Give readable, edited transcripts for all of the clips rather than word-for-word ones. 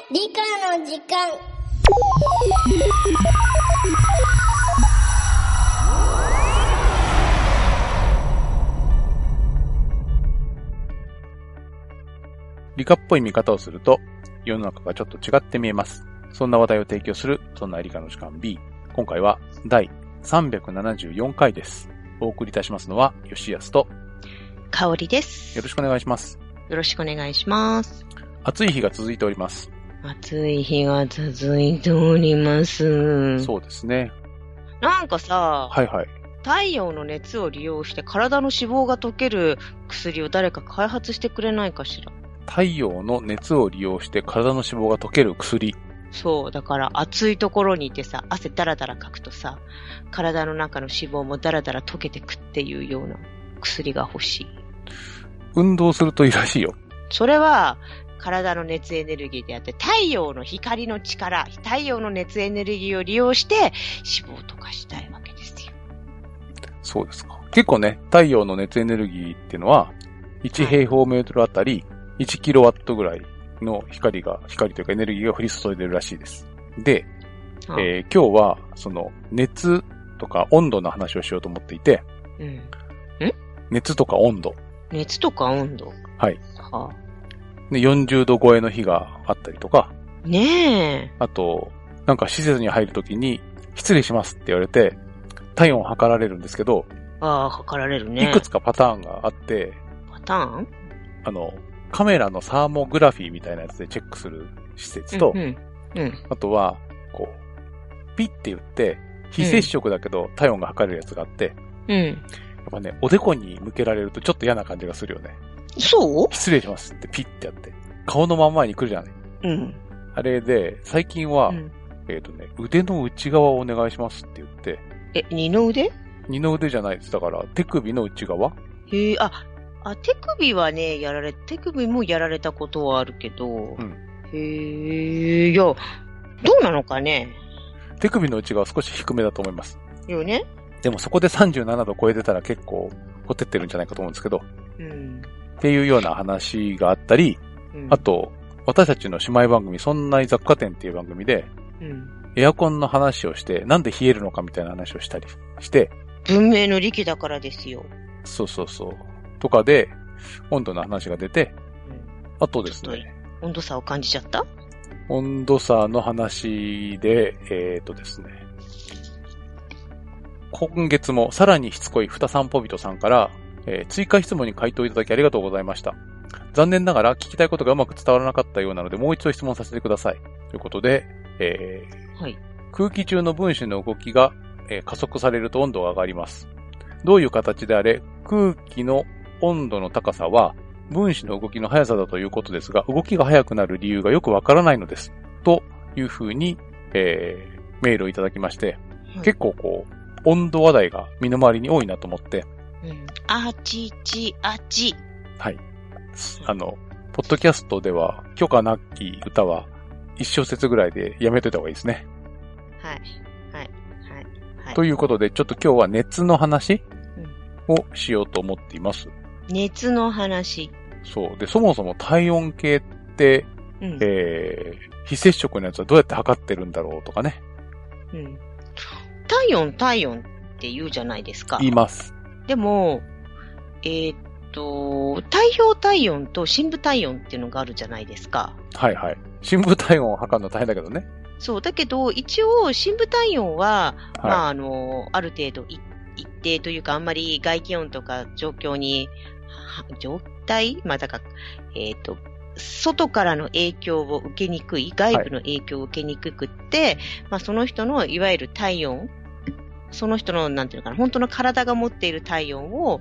理科の時間。 理科っぽい見方をすると世の中がちょっと違って見えます。そんな話題を提供するそんな理科の時間 B。今回は第374回です。お送りいたしますのは吉安と香織です。 よろしくお願いします。 よろしくお願いします。 暑い日が続いております。 暑い日が続いております。 そうですね。 なんかさ、 はいはい。 太陽の熱を利用して体の脂肪が溶ける薬を誰か開発してくれないかしら。 太陽の熱を利用して体の脂肪が溶ける薬。 そう、だから暑いところにいてさ、汗だらだらかくとさ、体の中の脂肪もだらだら溶けてくっていうような薬が欲しい。 運動するといいらしいよ。 それは体の熱エネルギーであって、太陽の光の力、太陽の熱エネルギーを利用して脂肪を溶かしたいわけですよ。 そうですか。結構ね、太陽の熱エネルギーっていうのは1平方メートルあたり1キロワットぐらいの光というかエネルギーが降り注いでるらしいです。で、今日はその熱とか温度の話をしようと思っていて、熱とか温度。 熱とか温度。 はい。で、40度超えの日があったりとか。 ねえ。 あと、なんか施設に入るときに、失礼しますって言われて、体温を測られるんですけど。 ああ、測られるね。 いくつかパターンがあって。 パターン？ カメラのサーモグラフィーみたいなやつでチェックする施設と、あとは、こう、ピッて言って、非接触だけど体温が測れるやつがあって、やっぱね、おでこに向けられるとちょっと嫌な感じがするよね。 そう？ 失礼しますってピッてやって、顔の真ん前に来るじゃない。あれで、最近は、腕の内側をお願いしますって言って。 二の腕？ 二の腕じゃないです。だから、手首の内側？ へえ、手首はね、手首もやられたことはあるけど、へえ、いや、どうなのかね。 手首の内側は少し低めだと思います。 よね。 でもそこで37度超えてたら結構、ほてってるんじゃないかと思うんですけど、っていうような話があったり、あと、私たちの姉妹番組、そんな雑貨店っていう番組で、エアコンの話をして、なんで冷えるのかみたいな話をしたりして、 文明の利器だからですよ。 そう。とかで、温度の話が出て、あとですね。 温度差を感じちゃった？ 温度差の話で、ですね。今月もさらにしつこいふたさんぽびとさんから、追加質問に回答いただきありがとうございました。残念ながら聞きたいことがうまく伝わらなかったようなので、もう一度質問させてください。ということで、空気中の分子の動きが、加速されると温度が上がります。どういう形であれ、空気の温度の高さは分子の動きの速さだということですが、動きが速くなる理由がよくわからないのです。というふうに、メールをいただきまして、結構こう、温度話題が身の回りに多いなと思って。 あちちあち。 はい。ポッドキャストでは許可なき歌は一小節ぐらいでやめといた方がいいですね。 はい。 ということで、ちょっと今日は熱の話をしようと思っています。 熱の話。そう。 で、そもそも体温計って、非接触のやつはどうやって測ってるんだろうとかね。 体温って言うじゃないですか。 言います。 でも、体表体温と深部体温っていうのがあるじゃないですか。 はい。深部体温を測るの大変だけどね。 そう、だけど、一応、深部体温は、ある程度、一定というか、あんまり外気温とか状況に、だから、外からの影響を受けにくい、外部の影響を受けにくくって、その人の、いわゆる体温、その人の、なんていうのかな、本当の体が持っている体温を、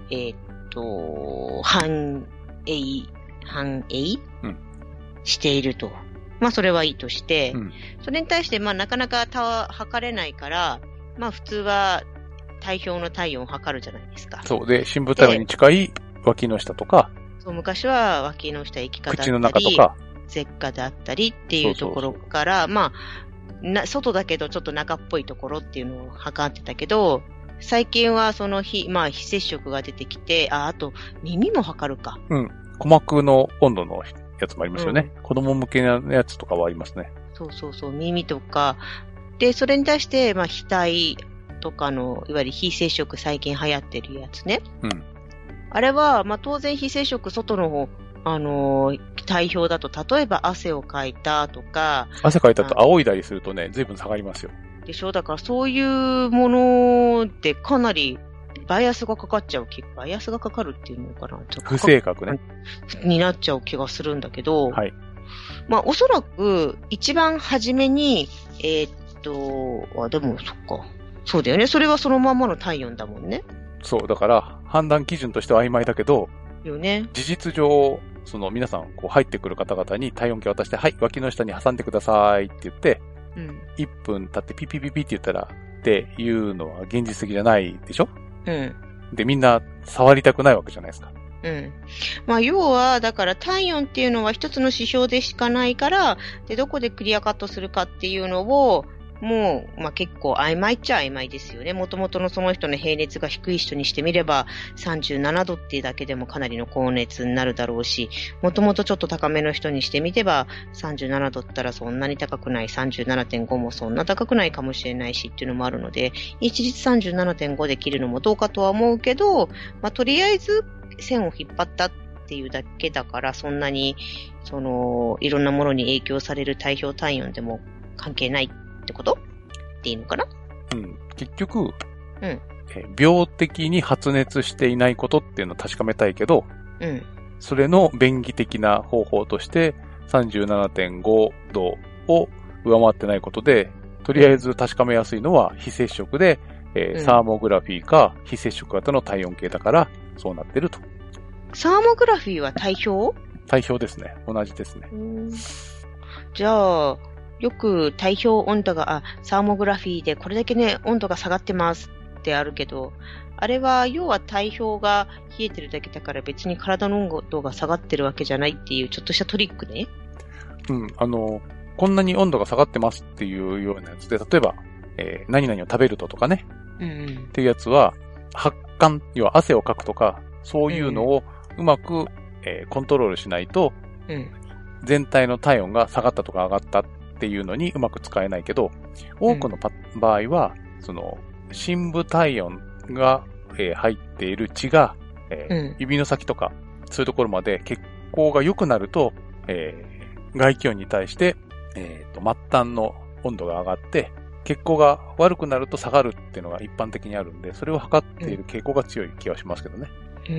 反映していると。それはいいとして、それに対して、なかなか測れないから、普通は体表の体温を測るじゃないですか。そうで、 深部体温に近い脇の下とか、 そう、昔は脇の下、液化だったり、 口の中とか、 舌下だったりっていうところから、外だけどちょっと中っぽいところっていうのを測ってたけど、最近はその非接触が出てきて、あと耳も測るか。 鼓膜の温度の、 やつもありますよね。子供向けのやつとかはありますね。 そうそうそう、耳とか。で、それに対して、まあ、額とかの、いわゆる非接触最近流行ってるやつね。 うん。 あれは、まあ、当然非接触外の方、体表だと、例えば汗をかいたとか。 汗かいたと仰いだりするとね、随分下がりますよ。 でしょ？だからそういうものでかなりバイアスがかかっちゃうバイアスがかかるっていうのかな、 不正確ね。 になっちゃう気がするんだけど。 はい。 まあ、おそらく、一番初めに、でも、そっか。そうだよね。それはそのまんまの体温だもんね。 そう、だから、判断基準としては曖昧だけど、 よね。 事実上、皆さん、入ってくる方々に体温計渡して、はい、脇の下に挟んでくださいって言って、うん、1分経ってピピピピって言ったら、っていうのは現実的じゃないでしょ？うん。で、みんな触りたくないわけじゃないですか。 うん。まあ、要は、だから体温っていうのは一つの指標でしかないから、で、どこでクリアカットするかっていうのを、もう、まあ、結構曖昧っちゃ曖昧ですよね。もともとのその人の平熱が低い人にしてみれば、37度っていうだけでもかなりの高熱になるだろうし、もともとちょっと高めの人にしてみれば、37度ったらそんなに高くない、37.5 もそんな高くないかもしれないしっていうのもあるので、一律 37.5 で切るのもどうかとは思うけど、まあ、とりあえず線を引っ張ったっていうだけだから、そんなに、いろんなものに影響される体表体温でも関係ないってことっていいのかな？ うん。結局、うん。病的に発熱していないことっていうのを確かめたいけど、うん。それの便宜的な方法として、37.5 度を上回ってないことで、とりあえず確かめやすいのは非接触で、サーモグラフィーか非接触型の体温計だから、そうなってると。 サーモグラフィーは体表？ 体表ですね。同じですね。 じゃあ、よく体表温度が、サーモグラフィーでこれだけね、温度が下がってますってあるけど、あれは要は体表が冷えてるだけだから別に体の温度が下がってるわけじゃないっていうちょっとしたトリックね。 うん、こんなに温度が下がってますっていうようなやつで、例えば、何々を食べるとかね、っていうやつは、発汗、要は汗をかくとか、そういうのをうまく、コントロールしないと、全体の体温が下がったとか上がったっていうのにうまく使えないけど、多くの場合は、深部体温が、入っている血が、指の先とか、そういうところまで血行が良くなると、外気温に対して、末端の温度が上がって、血行が悪くなると下がるっていうのが一般的にあるんで、それを測っている傾向が強い気がしますけどね。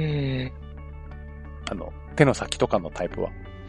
手の先とかのタイプは。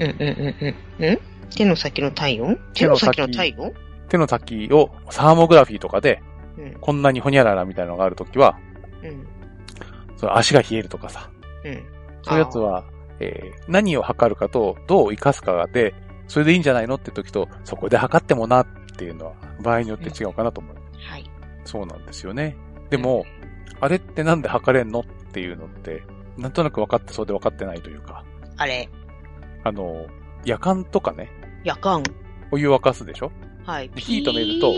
手の先の体温？手の先の体温？ 手の先をサーモグラフィーとかで、こんなにホニャララみたいなのがあるときは、その足が冷えるとかさ、そういうやつは、何を測るかとどう活かすかで、それでいいんじゃないのって時と、そこで測ってもなっていうのは場合によって違うかなと思う。はい。そうなんですよね。でも、あれってなんで測れんのっていうのって、なんとなく分かってそうで分かってないというか。 あれ？ 夜間とかね。 夜間。 お湯沸かすでしょ？ はい。 火止めると。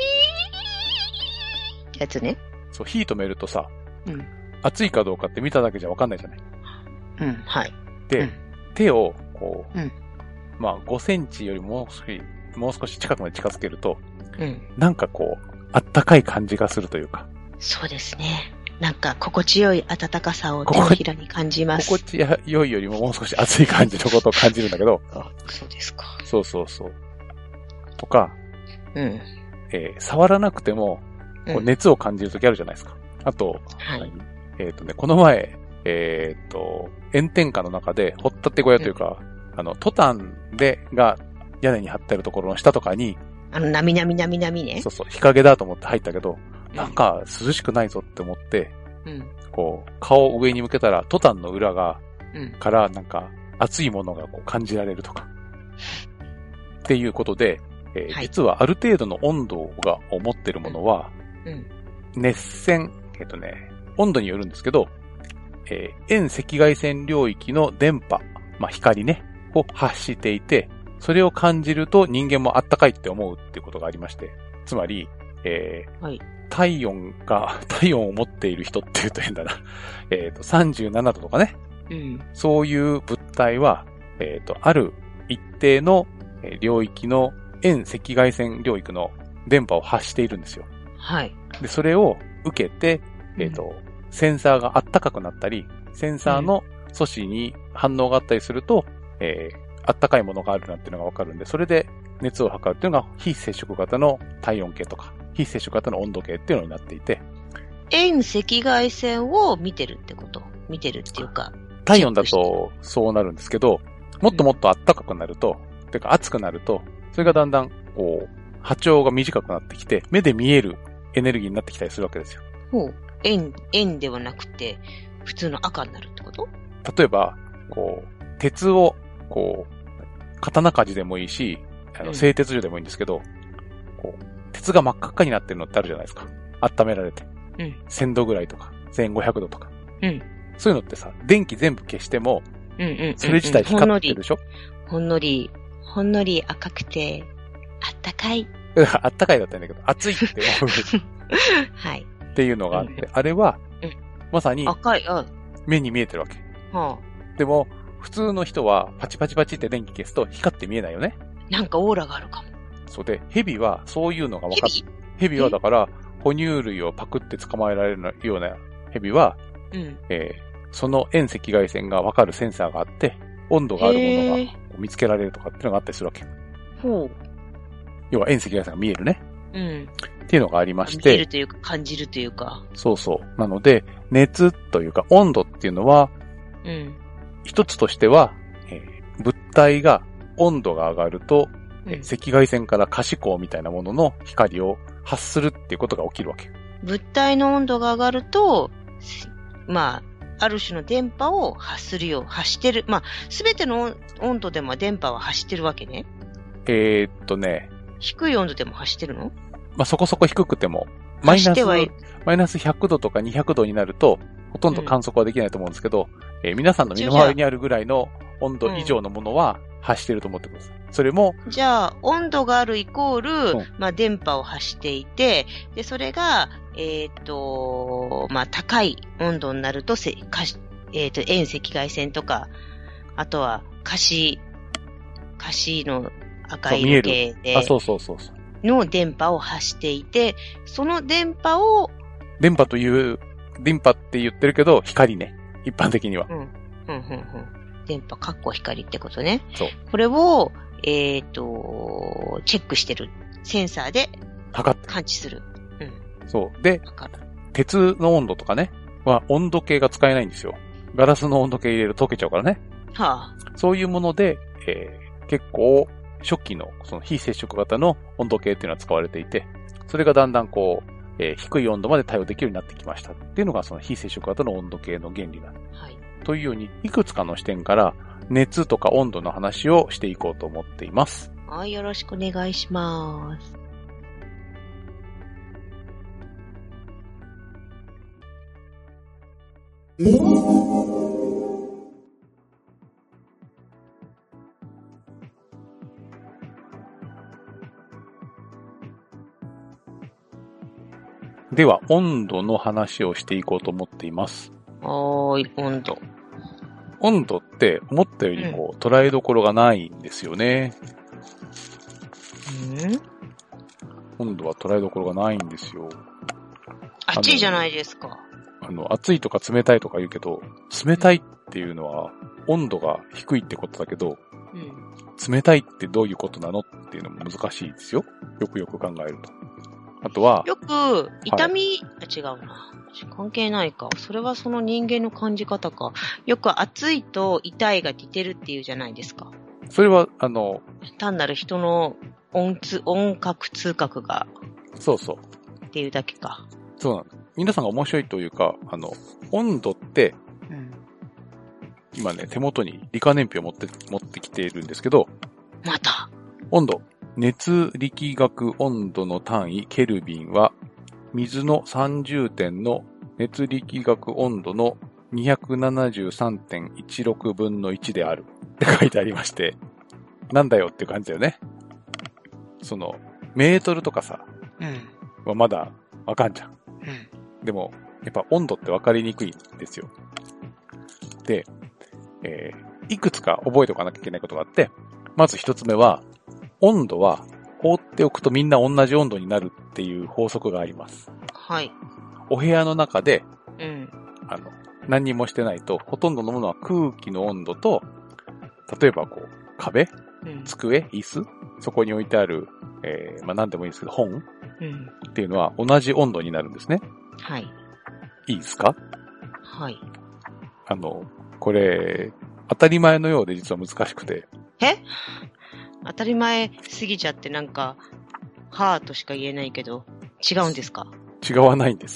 やつね。 そう、火止めるとさ、熱いかどうかって見ただけじゃ分かんないじゃない。 はい。 で、手を、こう、まあ、5センチよりもう少し近くまで近づけると、なんかこう、あったかい感じがするというか。 そうですね。なんか、心地よい暖かさを手のひらに感じます。 心地よいよりももう少し熱い感じのことを感じるんだけど。 そうですか。 そう。とか、触らなくても、こう熱を感じるときあるじゃないですか。あと、この前、炎天下の中で、掘ったて小屋というか、トタンが屋根に張ってるところの下とかに、 なみね。 そう、日陰だと思って入ったけど、なんか涼しくないぞって思って、こう、顔を上に向けたら、トタンの裏からなんか熱いものがこう感じられるとか。っていうことで、実はある程度の温度を持ってるものは、熱線、温度によるんですけど、遠赤外線領域の電波、まあ、光ね、を発していて、それを感じると人間もあったかいって思うっていうことがありまして、つまり、体温を持っている人って言うと変だな。37度とかね。そういう物体は、 ある一定の領域の遠赤外線領域の電波を発しているんですよ。 はい。 で、それを受けて、センサーがあったかくなったり、センサーの素子に反応があったりすると、あったかいものがあるなっていうのがわかるんで、それで熱を測るっていうのが非接触型の体温計とか、非接触型の温度計っていうのになっていて。 遠赤外線を見てるってこと？見てるっていうか。 体温だとそうなるんですけど、もっともっとあったかくなると、てか熱くなると、それがだんだんこう、波長が短くなってきて、目で見えるエネルギーになってきたりするわけですよ。 ほう。円ではなくて、普通の赤になるってこと？ 例えば、こう、鉄を、こう、刀鍛冶でもいいし、製鉄所でもいいんですけど、こう、鉄が真っ赤っかになってるのってあるじゃないですか。温められて。1000度ぐらいとか、1500度とか。そういうのってさ、電気全部消しても、それ自体光ってるでしょ？ ほんのり赤くて、あったかい。 あったかいだったんだけど、熱いって思う。 はい。 っていうのがあって、あれは、まさに、目に見えてるわけ。でも、普通の人は、パチパチパチって電気消すと光って見えないよね。 なんかオーラがあるかも。 そうで、ヘビはそういうのが分かって、ヘビはだから、哺乳類をパクって捕まえられるようなヘビは、その遠赤外線が分かるセンサーがあって、温度があるものが見つけられるとかっていうのがあったりするわけ。要は遠赤外線が見えるね。っていうのがありまして。 見えるというか、感じるというか。 そうそう。なので、熱というか温度っていうのは、一つとしては、物体が温度が上がると、赤外線から可視光みたいなものの光を発するっていうことが起きるわけ。 物体の温度が上がると、まあ、ある種の電波を発してる。まあ、すべての温度でも電波は発してるわけね。低い温度でも発してるの？ まあ、そこそこ低くても、マイナス100度とか200度になると、ほとんど観測はできないと思うんですけど、皆さんの身の回りにあるぐらいの温度以上のものは発してると思ってください。それも。 じゃあ、温度があるイコール、まあ、電波を発していて、で、それが、まあ、高い温度になると、遠赤外線とか、あとは、可視の赤色系で、の電波を発していて、その電波を、 電波って言ってるけど、光ね。一般的には。 電波、光ってことね。 そう。 これを、チェックしてる。センサーで、感知する。 そう。で、鉄の温度とかね、は温度計が使えないんですよ。ガラスの温度計入れると溶けちゃうからね。そういうもので、結構、初期のその非接触型の温度計っていうのは使われていて、それがだんだんこう、低い温度まで対応できるようになってきましたっていうのがその非接触型の温度計の原理なんです。というように、いくつかの視点から熱とか温度の話をしていこうと思っています。 はい、よろしくお願いします。 では、温度の話をしていこうと思っています。 温度。 温度って思ったよりも捉えどころがないんですよね。温度は捉えどころがないんですよ。 暑いじゃないですか。 暑いとか冷たいとか言うけど、冷たいっていうのは温度が低いってことだけど、冷たいってどういうことなのっていうのも難しいですよ。よくよく考えると。あとは。 よく、違うな。関係ないか。それはその人間の感じ方か。よく暑いと痛いが似てるっていうじゃないですか。 それは、 単なる人の音覚、痛覚が。 そうそう。 っていうだけか。 そうなの。皆さんが面白いというか、温度って、今ね、手元に理科年表を持ってきているんですけど。 また。 温度。熱力学温度の単位ケルビンは水の30点の熱力学温度の 273.16 分の1であるって書いてありまして、なんだよって感じだよね。そのメートルとかさ、はまだわかんじゃん。でもやっぱ温度ってわかりにくいんですよ。で、 いくつか覚えておかなきゃいけないことがあって、まず一つ目は、温度は放っておくとみんな同じ温度になるっていう法則があります。 はい。 お部屋の中で、 うん。 何にもしてないと、ほとんどのものは空気の温度と、例えばこう、壁、机、椅子、そこに置いてある、何でもいいですけど、本、っていうのは同じ温度になるんですね。 はい。 いいですか？ はい。 これ、当たり前のようで実は難しくて。 当たり前すぎちゃってなんか、はーとしか言えないけど、違うんですか？ 違わないんです。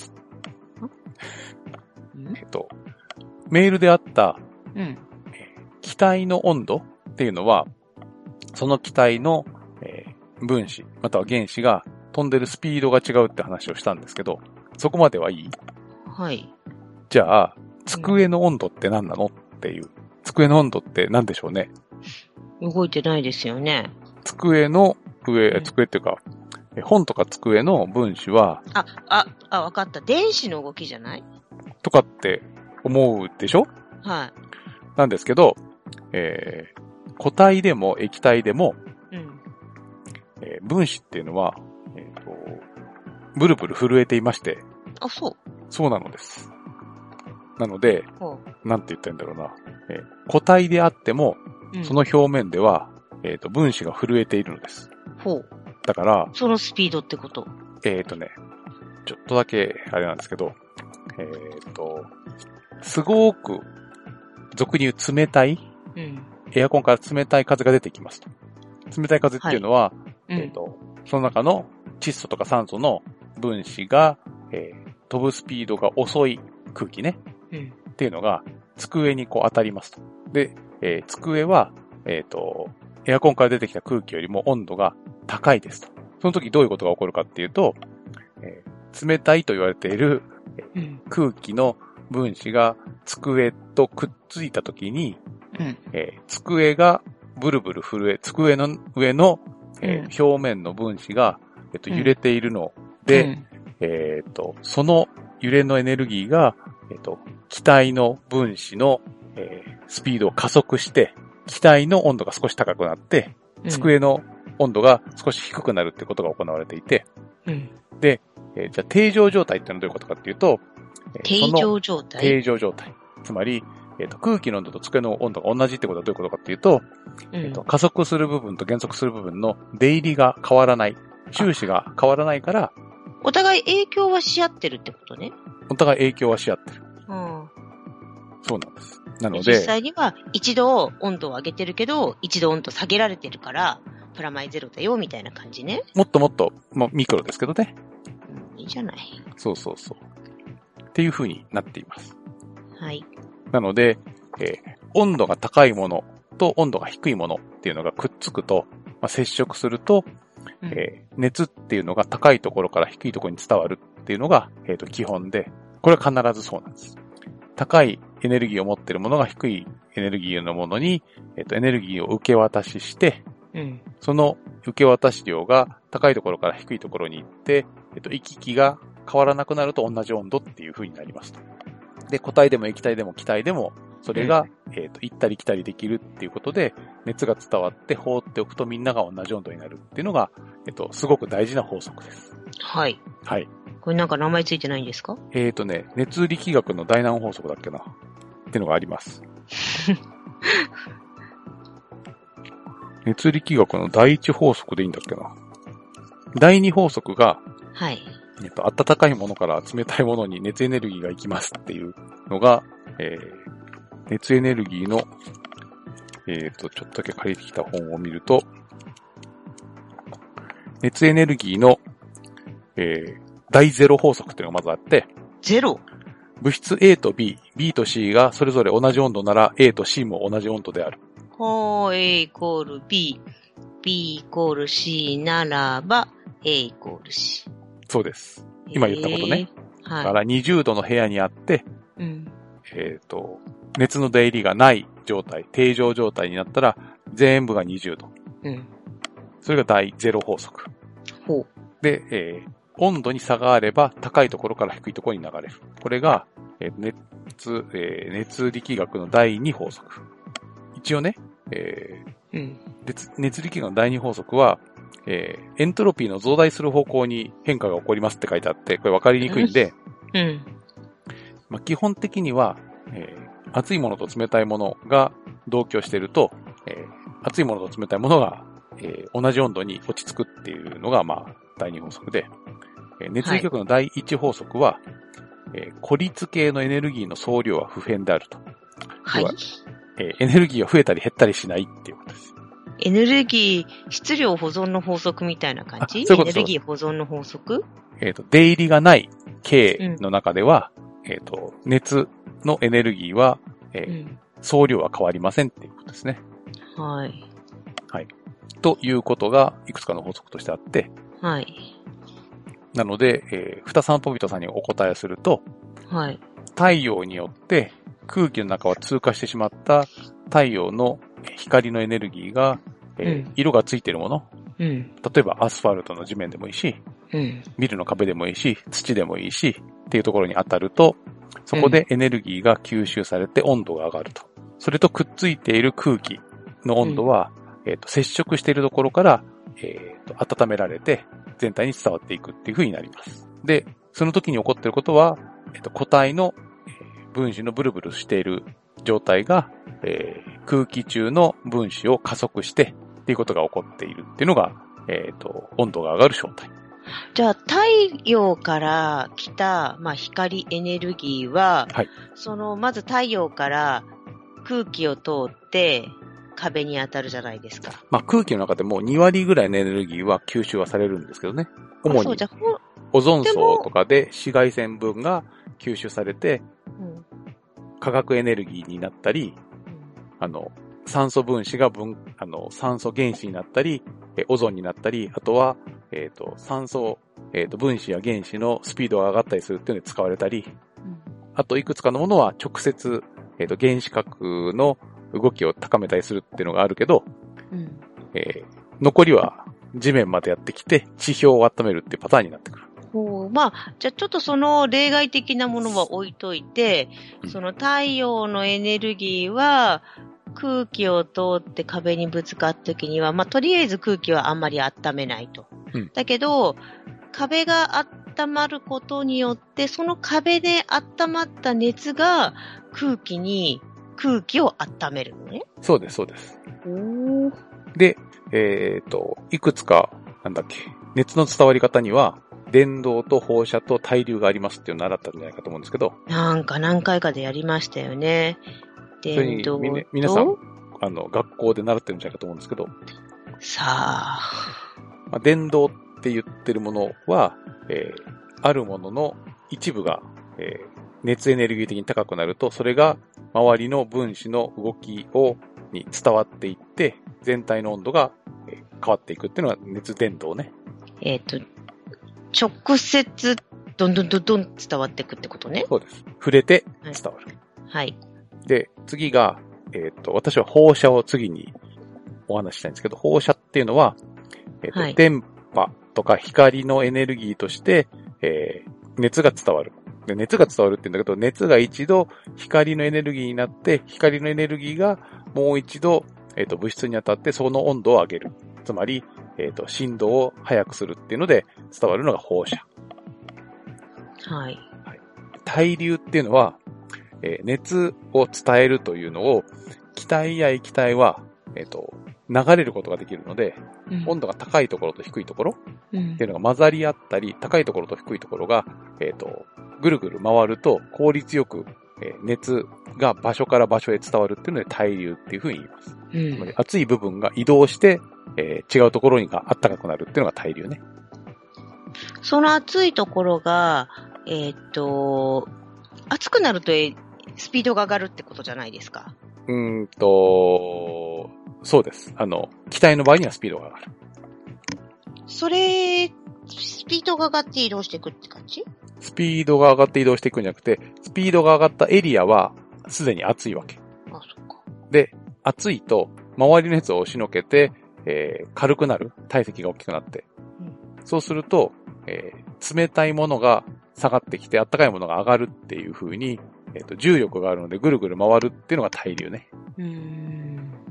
メールであった、気体の温度っていうのは、その気体の、分子、または原子が飛んでるスピードが違うって話をしたんですけど、そこまではいい？ はい。 じゃあ、机の温度って何なのっていう。机の温度って何でしょうね。 動いてないですよね。 机の上、机っていうか、本とか机の分子は、 わかった。電子の動きじゃない？ とかって思うでしょ？ はい。 なんですけど、固体でも液体でも、分子っていうのは、ブルブル震えていまして。 あ、そう。 そうなのです。なので、なんて言ったらいいんだろうな。固体であっても、その表面では、分子が震えているのです。だから、 そのスピードってこと？ ちょっとだけ、あれなんですけど、すごく、俗に言う冷たい、エアコンから冷たい風が出てきますと。冷たい風っていうのは、その中の窒素とか酸素の分子が、飛ぶスピードが遅い空気ね。っていうのが、机にこう当たりますと。で、机は、エアコンから出てきた空気よりも温度が高いですと。その時どういうことが起こるかっていうと、冷たいと言われている、空気の分子が机とくっついた時に、机がブルブル震え、机の上の、表面の分子が、揺れているので、その揺れのエネルギーが、気体の分子の、スピードを加速して、気体の温度が少し高くなって、机の温度が少し低くなるってことが行われていて、で、じゃあ定常状態ってのはどういうことかっていうと、 定常状態？ 定常状態。つまり、空気の温度と机の温度が同じってことはどういうことかっていうと、加速する部分と減速する部分の出入りが変わらない。収支が変わらないから、 お互い影響はし合ってるってことね。 お互い影響はし合ってる。そうなんです。なので、 実際には一度温度を上げてるけど、一度温度下げられてるから、プラマイゼロだよ、みたいな感じね。 もっともっと、ミクロですけどね。 いいじゃない。 そうそうそう。っていう風になっています。 はい。 なので、温度が高いものと温度が低いものっていうのがくっつくと、接触すると、熱っていうのが高いところから低いところに伝わるっていうのが、基本で、これは必ずそうなんです。高いエネルギーを持っているものが低いエネルギーのものに、エネルギーを受け渡しして、その受け渡し量が高いところから低いところに行って、行き来が変わらなくなると同じ温度っていう風になりますと。で、固体でも液体でも気体でも、それが、行ったり来たりできるっていうことで、熱が伝わって放っておくとみんなが同じ温度になるっていうのが、すごく大事な法則です。 はい。 はい。 これなんか名前ついてないんですか？ 熱力学の第何法則だっけなっていうのがあります。熱力学の第一法則でいいんだっけな。第二法則が、 はい。 温かいものから冷たいものに熱エネルギーが行きますっていうのが、熱エネルギーの、ちょっとだけ借りてきた本を見ると、熱エネルギーの、第ゼロ法則っていうのがまずあって、 ゼロ？ 物質 A と B、B と C がそれぞれ同じ温度なら A と C も同じ温度である。 A イコール B、B イコール C ならば A イコール C。 そうです。今言ったことね。 はい。 だから20度の部屋にあって、熱の出入りがない状態、定常状態になったら全部が20度。それが第ゼロ法則。で、温度に差があれば高いところから低いところに流れる。これが、熱力学の第2法則。 一応ね、 うん。 熱力学の第二法則は、エントロピーの増大する方向に変化が起こりますって書いてあって、これ分かりにくいんで、まあ、基本的には、熱いものと冷たいものが同居していると、熱いものと冷たいものが、同じ温度に落ち着くっていうのが、まあ、第二法則で、熱力学の第一法則は、孤立系のエネルギーの総量は不変であると。 はい。 エネルギーが増えたり減ったりしないっていうことです。 エネルギー、質量保存の法則みたいな感じ？ そういうことエネルギー保存の法則？ 出入りがない系の中では、熱のエネルギーは、総量は変わりませんっていうことですね。 はい。 はい。ということが、いくつかの法則としてあって、 はい。 なので、ふたさんぽびとさんにお答えすると、 はい。 太陽によって空気の中を通過してしまった太陽の光のエネルギーが、色がついているもの、例えばアスファルトの地面でもいいし、ビルの壁でもいいし、土でもいいし、っていうところに当たると、そこでエネルギーが吸収されて温度が上がると。それとくっついている空気の温度は、接触しているところから、温められて全体に伝わっていくっていう風になります。で、その時に起こっていることは、固体の分子のブルブルしている状態が、空気中の分子を加速してっていうことが起こっているっていうのが、温度が上がる正体。 じゃあ、太陽から来た、まあ、光エネルギーは、 はい、 まず太陽から空気を通って壁に当たるじゃないですか。 まあ、空気の中でも2割ぐらいのエネルギーは吸収はされるんですけどね。主にオゾン層とかで紫外線分が吸収されて、化学エネルギーになったり、酸素分子が酸素原子になったり、オゾンになったり、あとは、酸素、分子や原子のスピードが上がったりするっていうので使われたり、あといくつかのものは直接、原子核の動きを高めたりするっていうのがあるけど、残りは地面までやってきて地表を温めるっていうパターンになってくる。 まあ、じゃあちょっとその例外的なものは置いといて、その太陽のエネルギーは空気を通って壁にぶつかった時には、まあとりあえず空気はあんまり温めないと。だけど、壁が温まることによって、その壁で温まった熱が空気を温めるのね。 そうです、そうです。で、いくつか、熱の伝わり方には、電導と放射と対流がありますっていうのを習ったんじゃないかと思うんですけど。 なんか何回かでやりましたよね。電導と。 皆さん、学校で習ってるんじゃないかと思うんですけど。 さあ。 まあ、電導って言ってるものは、あるものの一部が、熱エネルギー的に高くなると、それが周りの分子の動きに伝わっていって、全体の温度が、変わっていくっていうのが熱伝導ね。 直接、どんどん伝わっていくってことね。 そうです。触れて伝わる。 はい。 で、次が、私は放射を次にお話ししたいんですけど、放射っていうのは、電波とか光のエネルギーとして、熱が伝わる。で、熱が伝わるって言うんだけど、熱が一度光のエネルギーになって、光のエネルギーがもう一度、物質に当たってその温度を上げる。つまり、振動を速くするっていうので伝わるのが放射。 はい。 対流っていうのは、熱を伝えるというのを、気体や液体は、流れることができるので、温度が高いところと低いところっていうのが混ざり合ったり、高いところと低いところが、ぐるぐる回ると効率よく、熱が場所から場所へ伝わるっていうので対流っていうふうに言います。つまり熱い部分が移動して、違うところにが暖かくなるっていうのが対流ね。 その熱いところが、熱くなるとスピードが上がるってことじゃないですか。 そうです。気体の場合にはスピードが上がる。 それ、スピードが上がって移動していくって感じ？ スピードが上がって移動していくんじゃなくて、スピードが上がったエリアはすでに熱いわけ。 あ、そっか。 で、熱いと周りの熱を押しのけて、軽くなる。体積が大きくなって。そうすると、冷たいものが下がってきて、暖かいものが上がるっていう風に、重力があるのでぐるぐる回るっていうのが対流ね。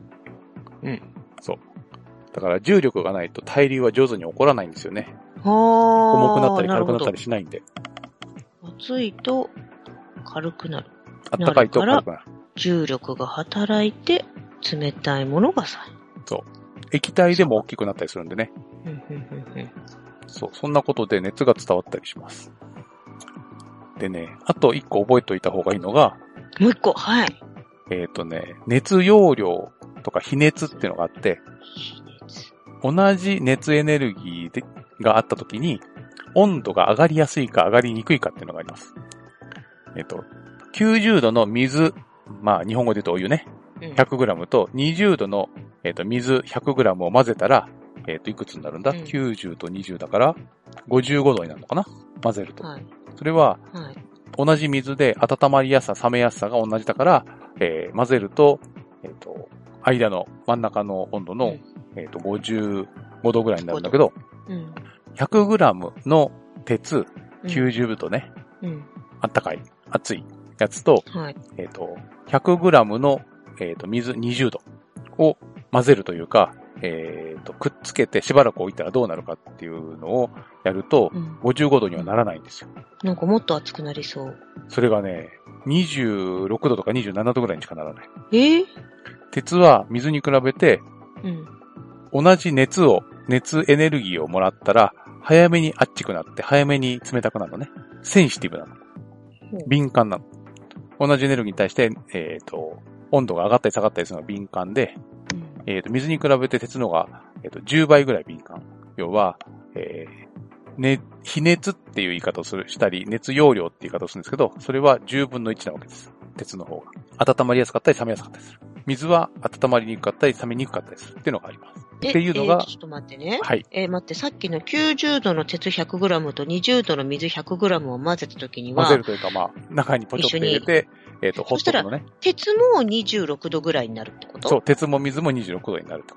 うん。 そう。だから重力がないと対流は上手に起こらないんですよね。 重重くなったり軽くなったりしないんで。 熱いと軽くなる。 暖かいと軽くなる。 重力が働いて冷たいものがさ。 そう。液体でも大きくなったりするんでね。そう。そんなことで熱が伝わったりします。でね、あと一個覚えておいた方がいいのが、 もう一個、はい。 熱容量とか比熱っていうのがあって、 比熱。 同じ熱エネルギーがあったときに、温度が上がりやすいか上がりにくいかっていうのがあります。90度の水、まあ日本語で言うとお湯ね、100g と20度の、水 100g を混ぜたら、いくつになるんだ、?90 と20だから、55度になるのかな混ぜると。はい、それは、はい、同じ水で温まりやすさ、冷めやすさが同じだから、混ぜると、間の真ん中の温度の、55度ぐらいになるんだけど、100g の鉄、90度ね、あったかい、熱いやつと、はい、100g の、水20度を混ぜるというか、くっつけてしばらく置いたらどうなるかっていうのをやると、55度にはならないんですよ。 なんかもっと熱くなりそう。 それがね、26度とか27度ぐらいにしかならない。鉄は水に比べて、同じ熱エネルギーをもらったら、早めに熱くなって、早めに冷たくなるのね。センシティブなの。敏感なの。同じエネルギーに対して、温度が上がったり下がったりするのが敏感で、水に比べて鉄のが、10倍ぐらい敏感。要は、比熱っていう言い方をしたり、熱容量っていう言い方をするんですけど、それは10分の1なわけです。鉄の方が。温まりやすかったり冷めやすかったりする。水は温まりにくかったり冷めにくかったりするっていうのがあります。っていうのが、 ちょっと待ってね。 はい。 待って、さっきの90度の鉄 100g と20度の水 100g を混ぜたときには、 混ぜるというか、まあ、中にポチョって入れて、ほっとくのね。 鉄も26度ぐらいになるってこと？ そう、鉄も水も26度になるってこと。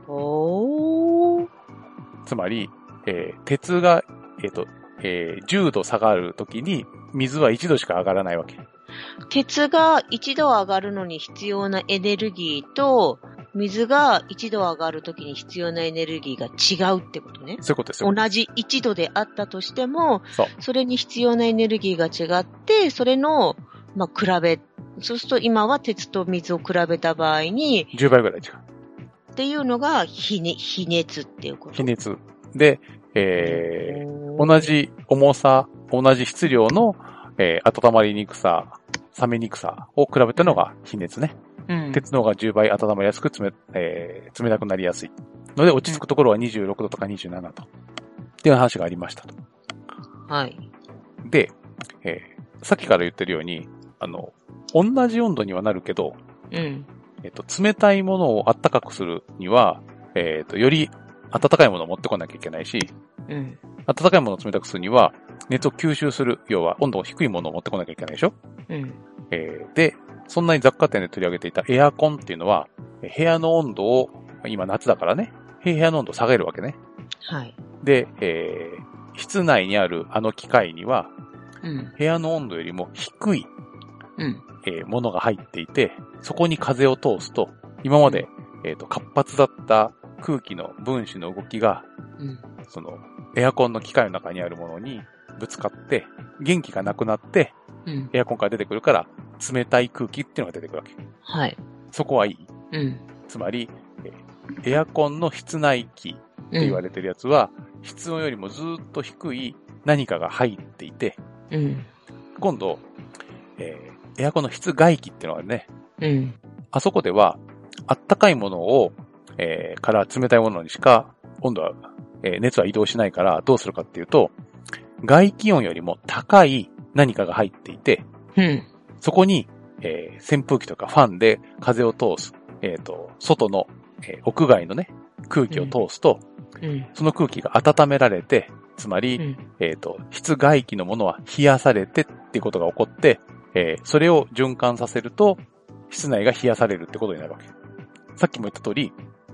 おー。 つまり、鉄が、10度下がるときに、水は1度しか上がらないわけ。 鉄が1度上がるのに必要なエネルギーと、水が1度上がるときに必要なエネルギーが違うってことね。 そういうことですよ。 同じ1度であったとしても、それに必要なエネルギーが違って、それの、まあ、そうすると今は鉄と水を比べた場合に、 10倍ぐらい違う。 っていうのが比熱っていうこと。 比熱。で、同じ重さ、同じ質量の、温まりにくさ、冷めにくさを比べたのが比熱ね。鉄の方が10倍温まりやすく冷たくなりやすい。ので落ち着くところは26度とか27度。っていう話がありましたと。 はい。 で、さっきから言ってるように、同じ温度にはなるけど、冷たいものを暖かくするには、より暖かいものを持ってこなきゃいけないし、暖かいものを冷たくするには、熱を吸収する、要は温度が低いものを持ってこなきゃいけないでしょ。で、そんなに雑貨店で取り上げていたエアコンっていうのは、部屋の温度を、今夏だからね、部屋の温度を下げるわけね。 はい。 で、室内にあるあの機械には、部屋の温度よりも低い、ものが入っていて、そこに風を通すと、今まで、活発だった空気の分子の動きが、その、エアコンの機械の中にあるものにぶつかって、元気がなくなって、エアコンから出てくるから、冷たい空気っていうのが出てくるわけ。 はい。 そこはいい。つまり、エアコンの室内機って言われてるやつは、室温よりもずっと低い何かが入っていて、今度、エアコンの室外機っていうのがあるね。あそこでは、あったかいものを、から冷たいものにしか温度は、熱は移動しないからどうするかっていうと、外気温よりも高い何かが入っていて、そこに、扇風機とかファンで風を通す、外の、屋外のね、空気を通すと、その空気が温められて、つまり、室外気のものは冷やされてっていうことが起こって、それを循環させると、室内が冷やされるってことになるわけ。さっきも言った通り、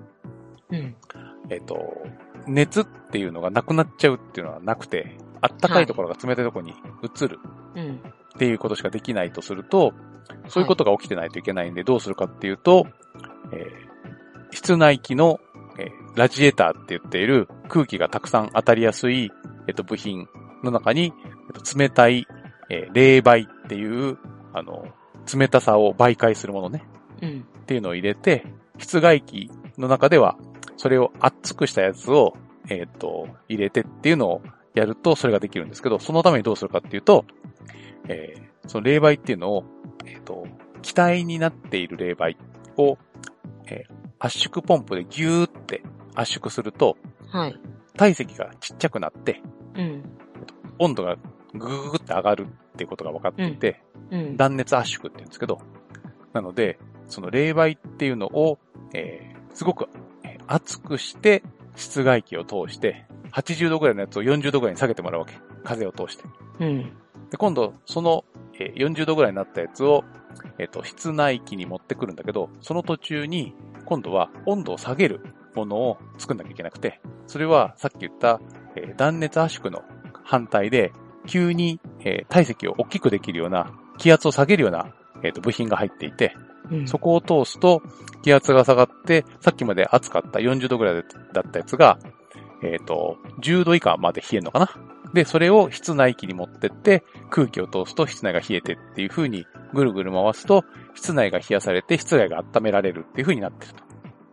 熱っていうのがなくなっちゃうっていうのはなくて、あったかいところが冷たいところに移るっていうことしかできないとすると、そういうことが起きてないといけないんで、どうするかっていうと、 室内機の、ラジエーターって言っている空気がたくさん当たりやすい、部品の中に、冷たい、冷媒っていう、冷たさを媒介するものね。っていうのを入れて、室外機の中では、それを熱くしたやつを、入れてっていうのをやると、それができるんですけど、そのためにどうするかっていうと、その冷媒っていうのを、気体になっている冷媒を、圧縮ポンプでギューって圧縮すると、 はい。 体積がちっちゃくなって、 うん。 温度がぐーって上がるっていうことが分かっていて、 うん。 断熱圧縮って言うんですけど、なので、その冷媒っていうのを、すごく熱くして、室外機を通して、80度ぐらいのやつを40度ぐらいに下げてもらうわけ。風を通して。 うん。 で、今度、その、40度ぐらいになったやつを、室内機に持ってくるんだけど、その途中に、今度は温度を下げるものを作んなきゃいけなくて、それはさっき言った、断熱圧縮の反対で、急に、体積を大きくできるような、気圧を下げるような、部品が入っていて、そこを通すと気圧が下がって、さっきまで熱かった40度ぐらいだったやつが、10度以下まで冷えるのかな。で、それを室内機に持ってって、空気を通すと室内が冷えてっていう風にぐるぐる回すと、室内が冷やされて室外が温められるっていう風になってると。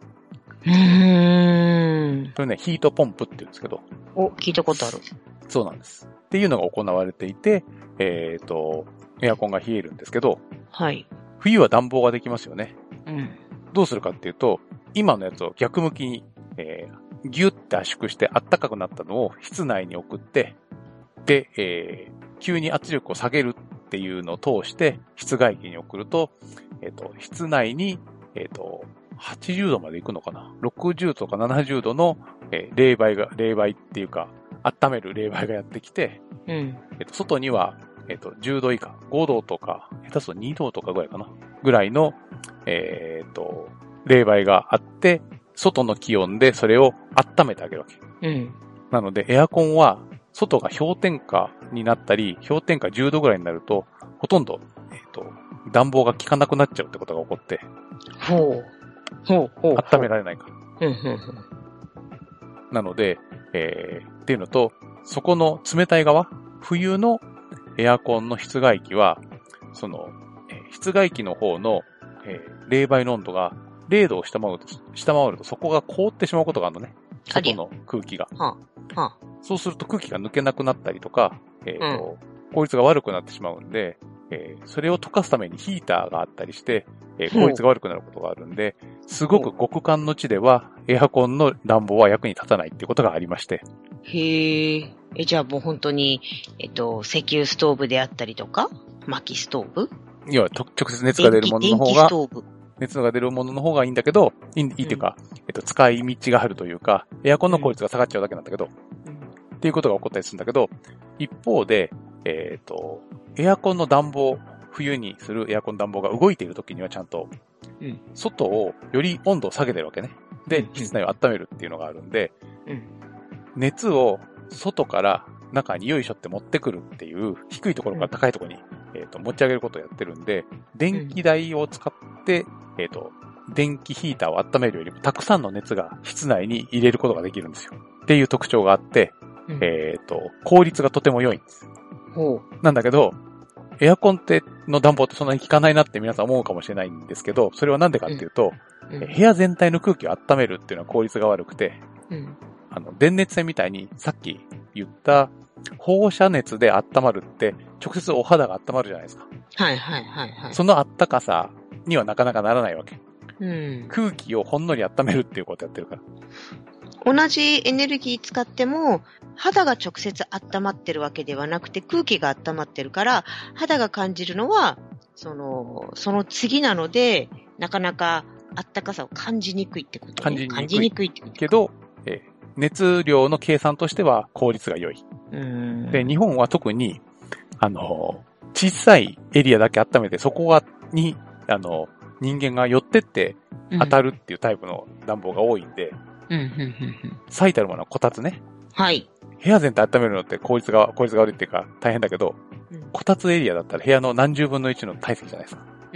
これね、ヒートポンプって言うんですけど。 お、聞いたことある。 そうなんです。っていうのが行われていて、エアコンが冷えるんですけど、 はい。 冬は暖房ができますよね。 うん。 どうするかっていうと、今のやつを逆向きに、ギュッて圧縮して暖かくなったのを室内に送って、で、急に圧力を下げるっていうのを通して室外機に送ると、室内に、80度まで行くのかな ?60 度か70度の、冷媒っていうか、温める冷媒がやってきて、 うん。 外には、10度以下、5度とか、下手すると2度とかぐらいかなぐらいの、冷媒があって、外の気温でそれを温めてあげるわけ。 うん。 なので、エアコンは、外が氷点下になったり、氷点下10度ぐらいになると、ほとんど、暖房が効かなくなっちゃうってことが起こって、 ほう。 温められないから。 うん。 なので、っていうのと、そこの冷たい側、冬のエアコンの室外機は、その、室外機の方の、冷媒の温度が0度を下回るとそこが凍ってしまうことがあるのね。外の空気が。そうすると空気が抜けなくなったりとか、効率が悪くなってしまうんで、それを溶かすためにヒーターがあったりして、効率が悪くなることがあるんで、すごく極寒の地ではエアコンの暖房は役に立たないっていうことがありまして。 へえ。じゃあもう本当に、石油ストーブであったりとか、薪ストーブ？ 要は直接熱が出るものの方が、 電気ストーブ。 熱が出るものの方がいいんだけど、いいっていうか、使い道があるというか、エアコンの効率が下がっちゃうだけなんだけど、っていうことが起こったりするんだけど、一方で、エアコンの暖房、冬にするエアコン暖房が動いている時にはちゃんと、外をより温度を下げてるわけね。で、室内を温めるっていうのがあるんで、熱を外から中によいしょって持ってくるっていう、低いところから高いところに、持ち上げることをやってるんで、電気代を使って、電気ヒーターを温めるよりもたくさんの熱が室内に入れることができるんですよ。っていう特徴があって、効率がとても良いんです。なんだけど、エアコンの暖房ってそんなに効かないなって皆さん思うかもしれないんですけど、それはなんでかっていうと、部屋全体の空気を温めるっていうのは効率が悪くて、電熱線みたいにさっき言った放射熱で温まるって直接お肌が温まるじゃないですか。その温かさにはなかなかならないわけ。空気をほんのり温めるっていうことをやってるから。 同じエネルギー使っても、肌が直接温まってるわけではなくて、空気が温まってるから、肌が感じるのは、その次なので、なかなか温かさを感じにくいってこと、ね。感じにくいってこと。 けど、熱量の計算としては効率が良い。で、日本は特に、小さいエリアだけ温めて、そこに、人間が寄ってって当たるっていうタイプの暖房が多いんで、最たるものはこたつね。 はい。 部屋全体温めるのって効率が悪いっていうか大変だけど、こたつエリアだったら部屋の何十分の1の体積じゃないですか。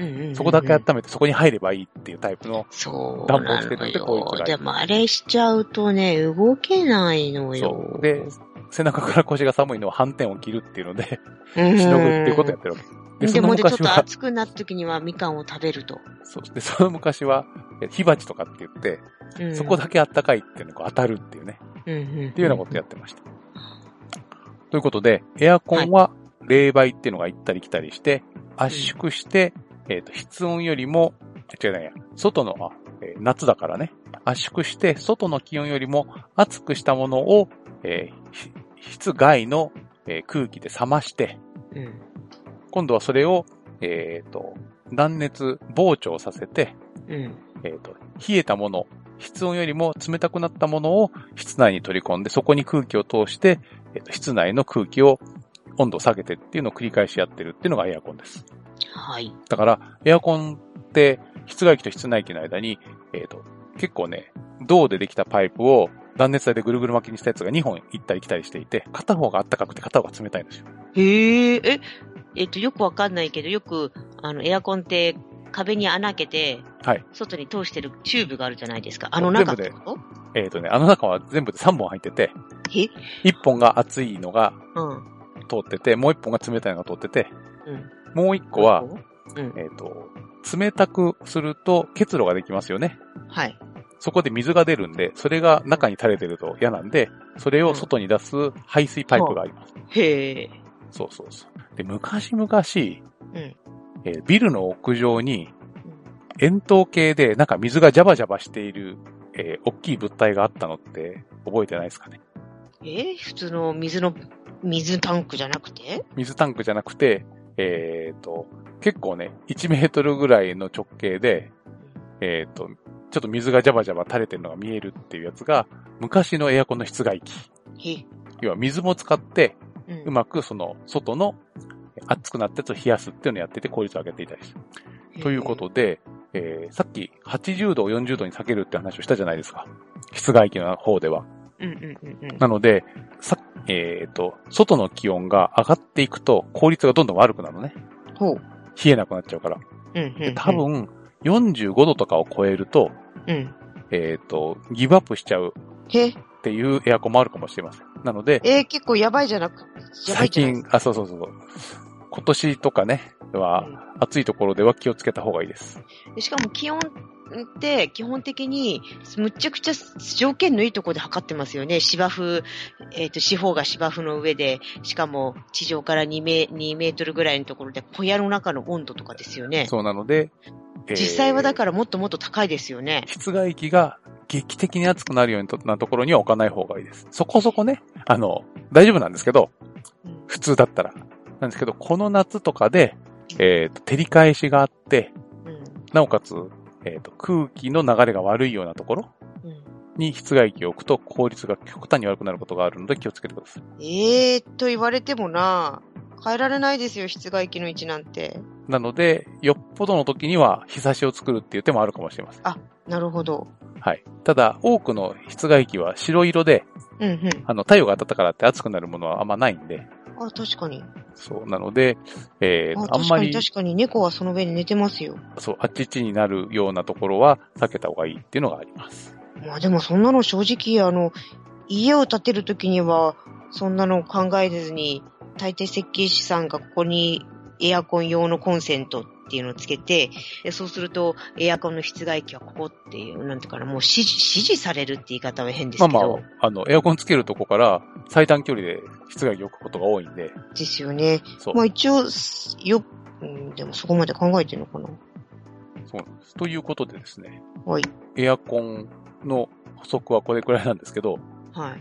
そこだけ温めてそこに入ればいいっていうタイプのそう暖房をつけてるんで、こいつが。 でもあれしちゃうとね、動けないのよ。 そう。で、背中から腰が寒いのは反転を切るっていうので、しのぐっていうことをやってるわけ。 で、もうちょっと暑くなった時にはみかんを食べると。 そうで、その昔は、火鉢とかって言って、そこだけ暖かいっていうのが当たるっていうね。っていうようなことをやってました。ということで、エアコンは冷媒っていうのが行ったり来たりして、圧縮して、室温よりも、違うね、外の、夏だからね、圧縮して、外の気温よりも熱くしたものを、室外の、空気で冷まして、今度はそれを、断熱、膨張させて、冷えたもの、室温よりも冷たくなったものを室内に取り込んで、そこに空気を通して、室内の空気を温度を下げてっていうのを繰り返しやってるっていうのがエアコンです。 はい。 だから、エアコンって室外機と室内機の間に、結構ね、銅でできたパイプを断熱材でぐるぐる巻きにしたやつが2本行ったり来たりしていて、片方が暖かくて片方が冷たいんですよ。 へえ、よくわかんないけど、よく、エアコンって壁に穴開けて、はい。外に通してるチューブがあるじゃないですか。あの中ってこと？ あの中は全部で3本入ってて、1本が熱いのが通ってて、もう1本が冷たいのが通ってて、もう1個は、冷たくすると結露ができますよね。はい。そこで水が出るんで、それが中に垂れてると嫌なんで、それを外に出す排水パイプがあります。 へえ。 そう。で、昔々、ビルの屋上に、円筒形でなんか水がジャバジャバしている、大きい物体があったのって覚えてないですかね？ 普通の水タンクじゃなくて？ 水タンクじゃなくて、結構ね、1メートルぐらいの直径で、ちょっと水がジャバジャバ垂れてるのが見えるっていうやつが、昔のエアコンの室外機。要は水も使って、うまくその外の熱くなったやつを冷やすっていうのをやってて効率を上げていたりする。ということで、さっき80度を40度に下げるって話をしたじゃないですか。室外機の方では。なので、外の気温が上がっていくと効率がどんどん悪くなるのね。冷えなくなっちゃうから。で多分、45度とかを超えると、ギブアップしちゃうっていうエアコンもあるかもしれません。なので、 結構やばいじゃなく、 最近、そう。今年とかね、は、暑いところでは気をつけた方がいいです。 しかも気温って基本的にむちゃくちゃ条件のいいところで測ってますよね。芝生、四方が芝生の上で、しかも地上から2メートルぐらいのところで小屋の中の温度とかですよね。 そうなので、 実際はだからもっともっと高いですよね。 室外機が劇的に暑くなるようなところには置かない方がいいです。そこそこね、大丈夫なんですけど、普通だったら。なんですけど、この夏とかで、照り返しがあって、なおかつ、空気の流れが悪いようなところに室外機を置くと効率が極端に悪くなることがあるので気をつけてください。 と言われてもな、変えられないですよ、室外機の位置なんて。 なので、よっぽどの時には日差しを作るっていう手もあるかもしれません。 あ、なるほど。 はい。ただ、多くの室外機は白色で、太陽が当たったからって暑くなるものはあんまないんで。 確かに。 そう、なので、 あんまり。確かに猫はその上に寝てますよ。 そう、あっちっちになるようなところは避けた方がいいっていうのがあります。 でもそんなの正直、家を建てるときには、そんなの考えずに、大抵設計士さんがここにエアコン用のコンセントっていうのをつけて、そうするとエアコンの室外機はここっていう、なんていうかな、もう指示されるって言い方は変ですけど。 エアコンつけるとこから最短距離で室外機を置くことが多いんで。 ですよね。一応、でもそこまで考えてるのかな。 そうなんです。ということでですね。 はい。 エアコンの補足はこれくらいなんですけど。 はい。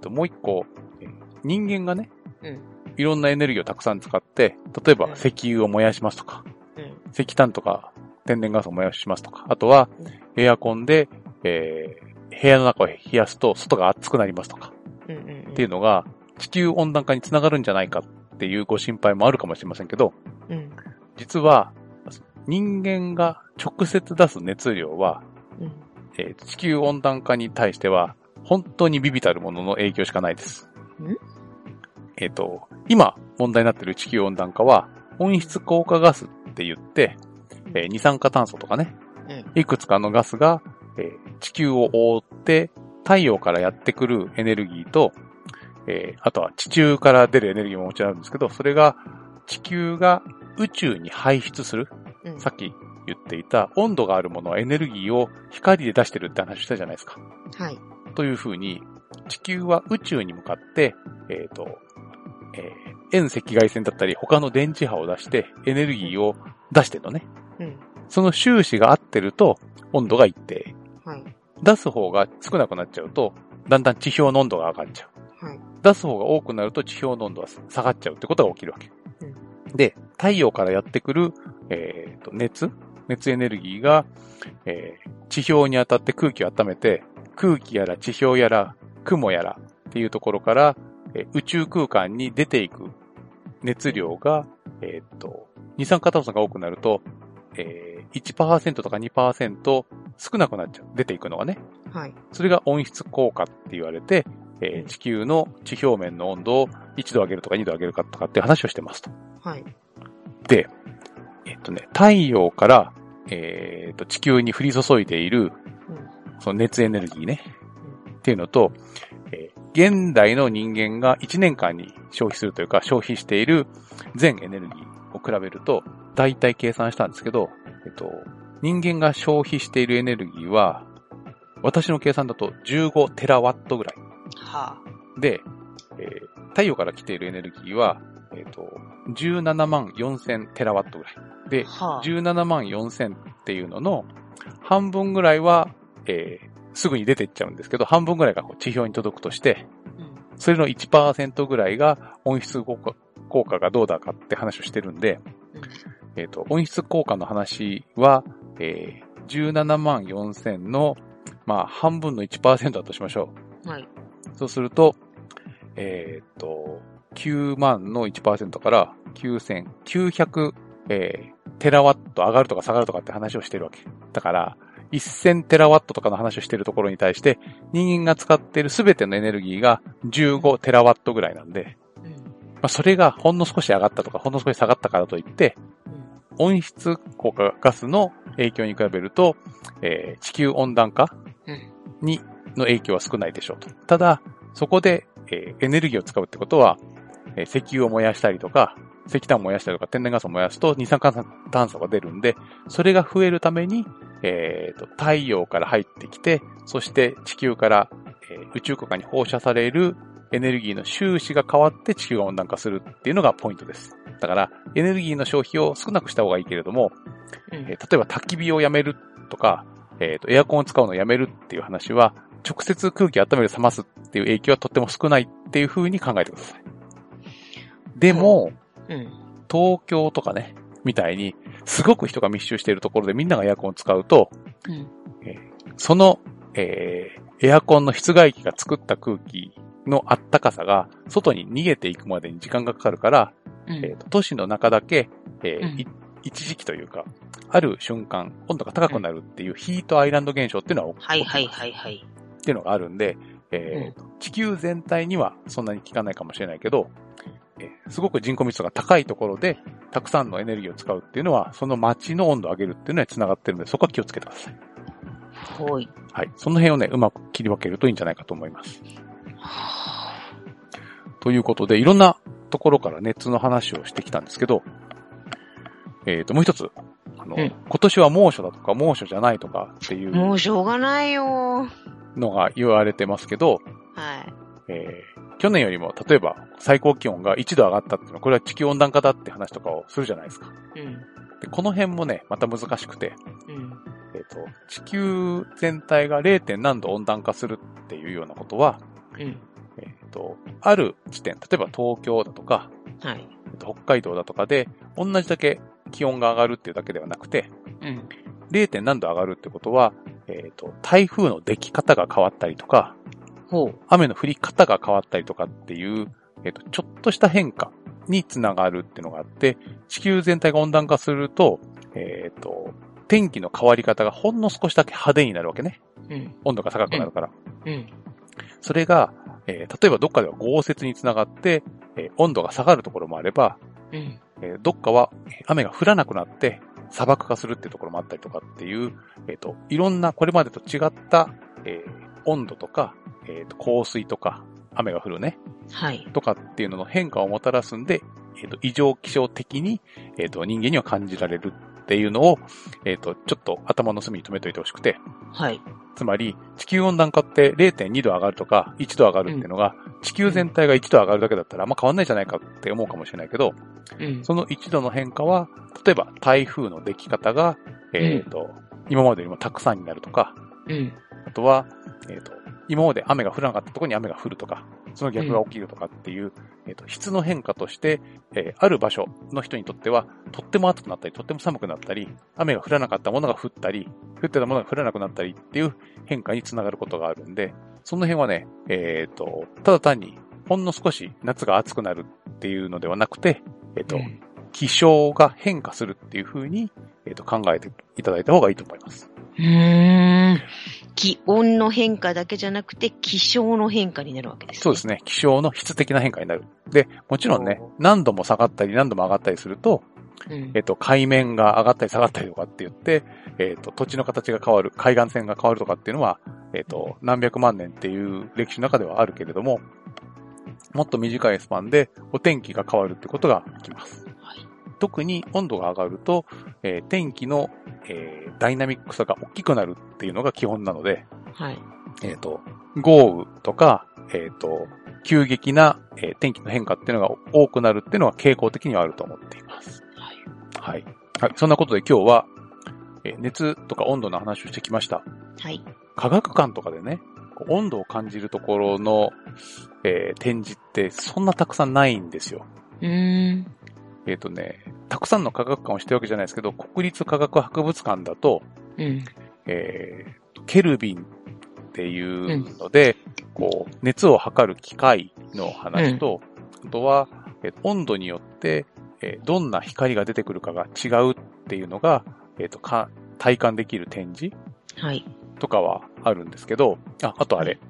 もう一個、人間がね、いろんなエネルギーをたくさん使って、例えば石油を燃やしますとか、石炭とか天然ガスを燃やしますとか、あとはエアコンで、部屋の中を冷やすと外が暑くなりますとか、っていうのが地球温暖化につながるんじゃないかっていうご心配もあるかもしれませんけど、実は人間が直接出す熱量は、地球温暖化に対しては本当に微々たるものの影響しかないです。今問題になっている地球温暖化は温室効果ガスって言って、 二酸化炭素とかね、 うん。 いくつかのガスが、地球を覆って太陽からやってくるエネルギーと、あとは地中から出るエネルギーももちろんあるんですけど、それが地球が宇宙に排出する、 うん。 さっき言っていた温度があるものはエネルギーを光で出してるって話したじゃないですか。 はい。 というふうに、地球は宇宙に向かって、遠赤外線だったり他の電磁波を出してエネルギーを出してるのね。 うん。 その収支が合ってると温度が一定。 はい。 出す方が少なくなっちゃうと、だんだん地表の温度が上がっちゃう。 はい。 出す方が多くなると地表の温度は下がっちゃうってことが起きるわけ。で、太陽からやってくる、熱エネルギーが、地表に当たって空気を温めて、空気やら地表やら雲やらっていうところから、宇宙空間に出ていく熱量が、二酸化炭素が多くなると、1% とか 2% 少なくなっちゃう。出ていくのがね。 はい。 それが温室効果って言われて、地球の地表面の温度を1度上げるとか2度上げるかとかっていう話をしてますと。 はい。 で、太陽から、地球に降り注いでいる、 うん。 その熱エネルギーね。っていうのと、現代の人間が1年間に消費するというか、消費している全エネルギーを比べると、大体計算したんですけど、人間が消費しているエネルギーは、私の計算だと15テラワットぐらい。 はで、太陽から来ているエネルギーは、17万4000テラワットぐらい。で、 はあ。 17万4000っていうのの半分ぐらいは、すぐに出ていっちゃうんですけど、半分ぐらいが地表に届くとして、 うん。 それの 1% ぐらいが温室効果がどうだかって話をしてるんで、温室効果の話は、17万4000の、まあ、半分の 1% だとしましょうん。はい。 う。そうすると、9万の 1% から9900、テラワット上がるとか下がるとかって話をしてるわけ。だから、1000テラワットとかの話をしているところに対して、人間が使っているすべてのエネルギーが15テラワットぐらいなんで、 うん。 まあ、それがほんの少し上がったとか、ほんの少し下がったからといって、 うん。 温室効果ガスの影響に比べると、地球温暖化うん。 の影響は少ないでしょうと。ただ、そこで、エネルギーを使うってことは、石油を燃やしたりとか、石炭を燃やしたりとか、天然ガスを燃やすと二酸化炭素が出るんで、それが増えるために、太陽から入ってきて、そして地球から、宇宙空間に放射されるエネルギーの収支が変わって地球が温暖化するっていうのがポイントです。だから、エネルギーの消費を少なくした方がいいけれども、例えば焚き火をやめるとか、エアコンを使うのをやめるっていう話は、直接空気を温める冷ますっていう影響はとっても少ないっていう風に考えてください。でも、 うん。 東京とかね、みたいに、すごく人が密集しているところでみんながエアコンを使うと、 うん。 その、エアコンの室外機が作った空気のあったかさが外に逃げていくまでに時間がかかるから、 うん。 都市の中だけ、 うん一時期というか、ある瞬間、温度が高くなるっていうヒートアイランド現象っていうのは起きます。 はいはいはいはい。 っていうのがあるんで、地球全体にはそんなに効かないかもしれないけど、すごく人口密度が高いところで、たくさんのエネルギーを使うっていうのは、その街の温度を上げるっていうのに繋がってるので、そこは気をつけてください。 ほい。 はい。その辺をね、うまく切り分けるといいんじゃないかと思います。ということで、いろんなところから熱の話をしてきたんですけど、もう一つ、今年は猛暑だとか猛暑じゃないとかっていうもうしょうがないよ。 のが言われてますけど、 はい。 去年よりも、例えば最高気温が1度上がったっていうのは、これは地球温暖化だって話とかをするじゃないですか。 うん。 でこの辺もね、また難しくて、 うん。 地球全体が 0. 何度温暖化するっていうようなことは、 うん。 ある地点、例えば東京だとか、 はい。 北海道だとかで、同じだけ気温が上がるっていうだけではなくて、 うん。 0. 何度上がるってことは、台風の出来方が変わったりとか、 ほう。 雨の降り方が変わったりとかっていう、ちょっとした変化につながるっていうのがあって、地球全体が温暖化すると、天気の変わり方がほんの少しだけ派手になるわけね。 うん。 温度が高くなるから。 うん。 それが、例えばどっかでは豪雪につながって、温度が下がるところもあれば、 うん。 どっかは雨が降らなくなって、 砂漠化するっていうところもあったりとかっていう、いろんなこれまでと違った、温度とか、降水とか、雨が降るね。 はい。 とかっていうのの変化をもたらすんで、異常気象的に、人間には感じられるっていうのを、ちょっと頭の隅に留めておいてほしくて。 はい。 つまり、地球温暖化って 0.2 度上がるとか、1度上がるっていうのが、地球全体が1度上がるだけだったらあんま変わんないじゃないかって思うかもしれないけど、その1度の変化は、例えば台風の出来方が、今までよりもたくさんになるとか、あとは、今まで雨が降らなかったところに雨が降るとか、その逆が起きるとかっていう、質の変化として、ある場所の人にとっては、とっても暑くなったり、とっても寒くなったり、雨が降らなかったものが降ったり、降ってたものが降らなくなったりっていう変化につながることがあるんで、その辺はね、ただ単に、ほんの少し夏が暑くなるっていうのではなくて、気象が変化するっていう風に、考えていただいた方がいいと思います。 気温の変化だけじゃなくて、気象の変化になるわけですね。 そうですね。気象の質的な変化になる。で、もちろんね、何度も下がったり何度も上がったりすると、海面が上がったり下がったりとかって言って、土地の形が変わる、海岸線が変わるとかっていうのは、何百万年っていう歴史の中ではあるけれども、もっと短いスパンでお天気が変わるってことが起きます。はい、特に温度が上がると、天気の、ダイナミックさが大きくなるっていうのが基本なので、はい、豪雨とか、急激な、天気の変化っていうのが多くなるっていうのは傾向的にはあると思っています。はい。はい。はい。そんなことで今日は、熱とか温度の話をしてきました。はい。科学館とかでね、温度を感じるところの、展示ってそんなたくさんないんですよ。たくさんの科学館をしてるわけじゃないですけど、国立科学博物館だと、ケルビンっていうので、熱を測る機械の話と、あとは、温度によって、どんな光が出てくるかが違うっていうのが、体感できる展示とかはあるんですけど、あとあれ、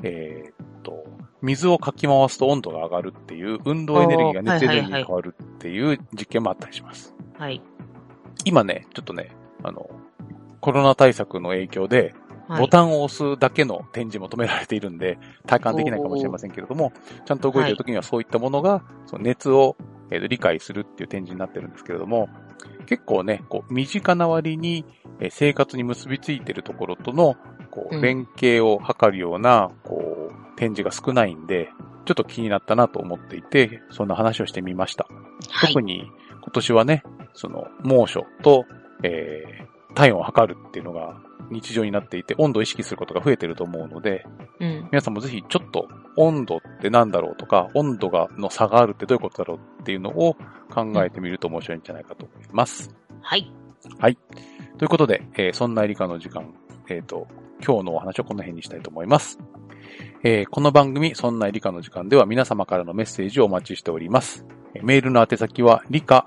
水をかき回すと温度が上がるっていう、運動エネルギーが熱エネルギーに変わるっていう実験もあったりします。はい。今ね、ちょっとね、コロナ対策の影響で、ボタンを押すだけの展示も止められているんで、体感できないかもしれませんけれども、ちゃんと動いているときにはそういったものが、その熱を理解するっていう展示になってるんですけれども、結構ね、身近な割に生活に結びついているところとの、連携を図るような、展示が少ないんで、ちょっと気になったなと思っていて、そんな話をしてみました。はい、特に今年はね、その猛暑と、体温を測るっていうのが日常になっていて、温度を意識することが増えていると思うので、皆さんもぜひちょっと温度って何だろうとか、温度の差があるってどういうことだろうっていうのを考えてみると面白いんじゃないかと思います。はい。はい。ということで、そんな理科の時間、今日のお話をこの辺にしたいと思います。この番組、そんな理科の時間では皆様からのメッセージをお待ちしております。メールの宛先は、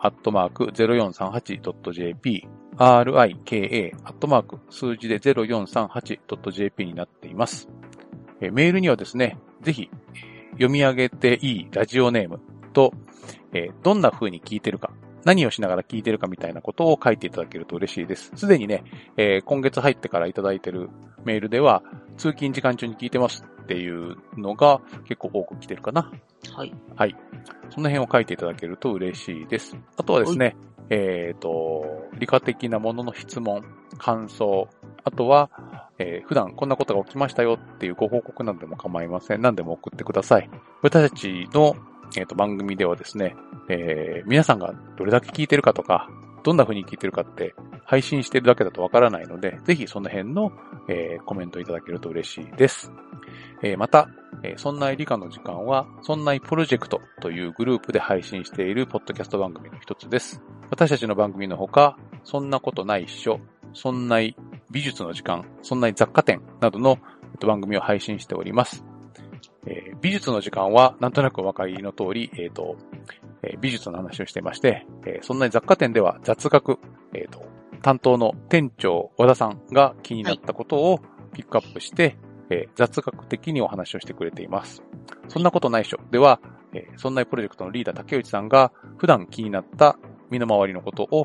理科@0438.jp、rika@ 数字で 0438.jp になっています。メールにはですね、ぜひ読み上げていいラジオネームと、どんな風に聞いてるか、何をしながら聞いてるかみたいなことを書いていただけると嬉しいです。すでにね、今月入ってからいただいているメールでは、通勤時間中に聞いてますっていうのが結構多く来てるかな。はい。はい。その辺を書いていただけると嬉しいです。あとはですね、理科的なものの質問、感想、あとは、普段こんなことが起きましたよっていうご報告などでも構いません。何でも送ってください。私たちの、番組ではですね、皆さんがどれだけ聞いてるかとか、どんな風に聞いてるかって配信してるだけだとわからないので、ぜひその辺の、コメントいただけると嬉しいです。また、そんな理科の時間は、そんなプロジェクトというグループで配信しているポッドキャスト番組の一つです。私たちの番組のほか、そんなことないっしょ、そんな美術の時間、そんな雑貨店などの番組を配信しております。美術の時間はなんとなくお分かりの通り、美術の話をしていまして、そんな雑貨店では雑学、担当の店長和田さんが気になったことをピックアップして、雑学的にお話をしてくれています。そんなことないっしょでは、そんなプロジェクトのリーダー竹内さんが普段気になった身の回りのことを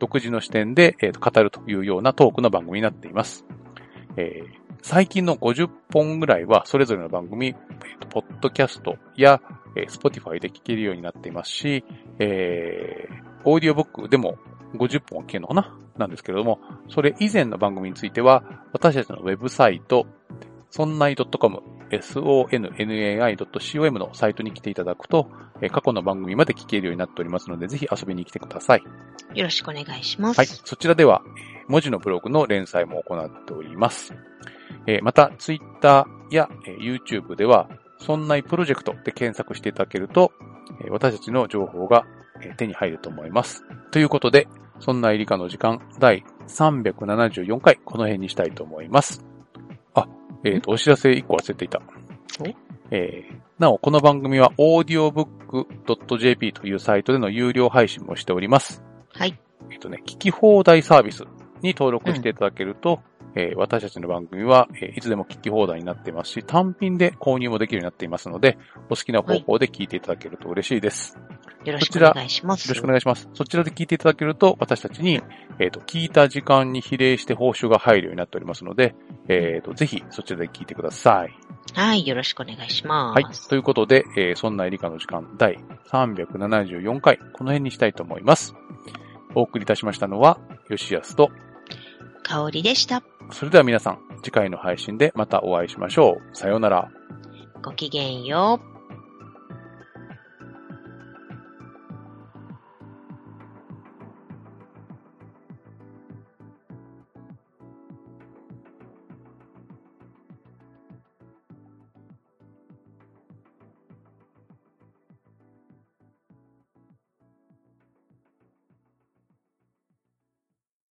独自の視点で、語るというようなトークの番組になっています。最近の50本ぐらいはそれぞれの番組、ポッドキャストや、Spotify で聞けるようになっていますし、オーディオブックでも50本聞けるのかななんですけれども、それ以前の番組については、私たちのウェブサイト、sonnai.com、sonnai.com のサイトに来ていただくと、過去の番組まで聞けるようになっておりますので、ぜひ遊びに来てください。 よろしくお願いします。 はい。そちらでは、文字のブログの連載も行っております。また、Twitter や YouTube では、そんないプロジェクトで検索していただけると、私たちの情報が手に入ると思います。ということで、そんない理科の時間第374回、この辺にしたいと思います。お知らせ1個忘れていた。なお、この番組は audiobook.jp というサイトでの有料配信もしております。 はい。 聞き放題サービスに登録していただけると、私たちの番組は、いつでも聞き放題になっていますし、単品で購入もできるようになっていますので、お好きな方法で聞いていただけると嬉しいです。 よろしくお願いします。 よろしくお願いします。そちらで聞いていただけると、私たちに、聞いた時間に比例して報酬が入るようになっておりますので、ぜひそちらで聞いてください。 はい、よろしくお願いします。 はい。ということで、そんな理科の時間第374回、この辺にしたいと思います。お送りいたしましたのは、吉安と、 香りでした。 それでは皆さん、次回の配信でまたお会いしましょう。さようなら。 ごきげんよう。